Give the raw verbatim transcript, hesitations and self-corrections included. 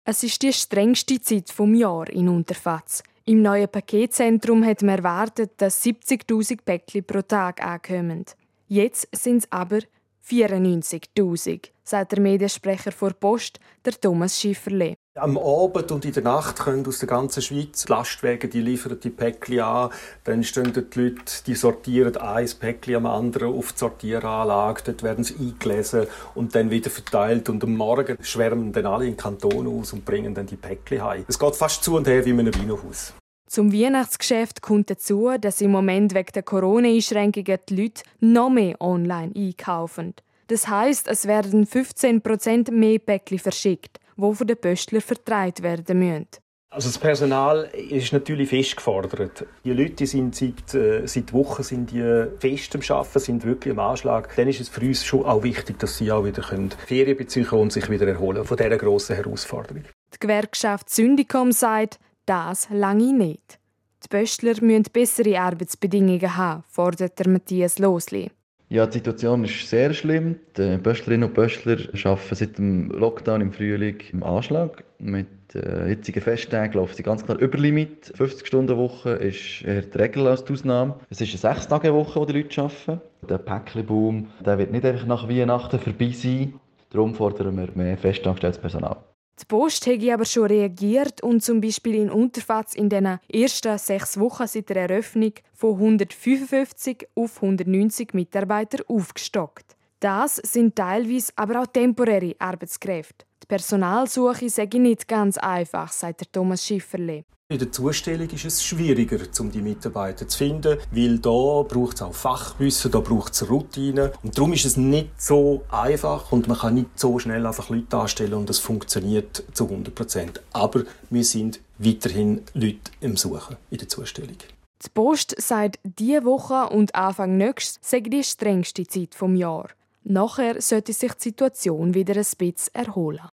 Es ist die strengste Zeit des Jahres in Unterfatz. Im neuen Paketzentrum hat man erwartet, dass siebzigtausend Päckchen pro Tag ankommen. Jetzt sind es aber vierundneunzigtausend, sagt der Mediensprecher vor Post, der Thomas Schifferle. Am Abend und in der Nacht können aus der ganzen Schweiz die Lastwagen die liefern die Päckchen an. Dann stehen die Leute, die sortieren ein Päckchen am anderen auf die Sortieranlage. Dort werden sie eingelesen und dann wieder verteilt. Und am Morgen schwärmen dann alle in den Kanton aus und bringen dann die Päckchen heim. Es geht fast zu und her wie in einem Wienerhaus. Zum Weihnachtsgeschäft kommt dazu, dass im Moment wegen der Corona-Einschränkungen die Leute noch mehr online einkaufen. Das heisst, es werden fünfzehn Prozent mehr Päckchen verschickt, die von den Pöstlern vertreibt werden müssen. Also das Personal ist natürlich fest gefordert. Die Leute sind seit, äh, seit Wochen sind die fest am Arbeiten, sind wirklich am Anschlag. Dann ist es für uns schon auch wichtig, dass sie auch wieder Ferien beziehen und sich wieder erholen von dieser grossen Herausforderung. Die Gewerkschaft Syndicom sagt, das lange nicht. Die Pöstler müssen bessere Arbeitsbedingungen haben, fordert der Matthias Losli. Ja, die Situation ist sehr schlimm. Die Pöstlerinnen und Pöstler arbeiten seit dem Lockdown im Frühling im Anschlag. Mit äh, jetzigen Festtagen laufen sie ganz klar über Limit. fünfzig Stunden Woche ist eher die Regel als die Ausnahme. Es ist eine sechs Tage Woche, die die Leute arbeiten. Der Päckchenboom, der wird nicht einfach nach Weihnachten vorbei sein. Darum fordern wir mehr festangestelltes Personal. Die Post hat aber schon reagiert und zum Beispiel in Unterfatz in den ersten sechs Wochen seit der Eröffnung von hundertfünfundfünfzig auf hundertneunzig Mitarbeiter aufgestockt. Das sind teilweise aber auch temporäre Arbeitskräfte. Die Personalsuche sei nicht ganz einfach, sagt der Thomas Schifferle. In der Zustellung ist es schwieriger, um die Mitarbeiter zu finden, weil da braucht es auch Fachwissen, da braucht es Routine. Und darum ist es nicht so einfach und man kann nicht so schnell einfach Leute anstellen und es funktioniert zu hundert Prozent. Aber wir sind weiterhin Leute im Suchen in der Zustellung. Die Post sagt, diese Woche und Anfang nächstes sei die strengste Zeit des Jahres. Nachher sollte sich die Situation wieder ein bisschen erholen.